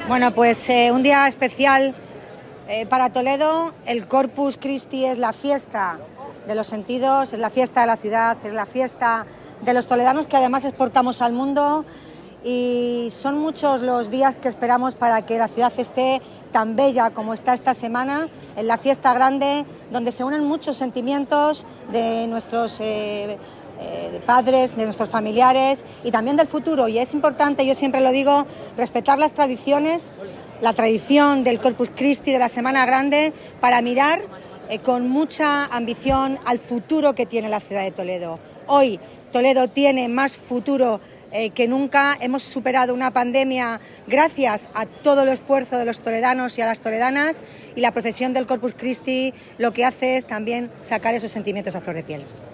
Bueno, pues un día especial para Toledo. El Corpus Christi es la fiesta de los sentidos, es la fiesta de la ciudad, es la fiesta de los toledanos que además exportamos al mundo, y son muchos los días que esperamos para que la ciudad esté tan bella como está esta semana, en la fiesta grande, donde se unen muchos sentimientos de nuestros padres, de nuestros familiares y también del futuro. Y es importante, yo siempre lo digo, respetar las tradiciones, la tradición del Corpus Christi, de la Semana Grande, para mirar con mucha ambición al futuro que tiene la ciudad de Toledo. Hoy Toledo tiene más futuro que nunca. Hemos superado una pandemia gracias a todo el esfuerzo de los toledanos y a las toledanas, y la procesión del Corpus Christi lo que hace es también sacar esos sentimientos a flor de piel.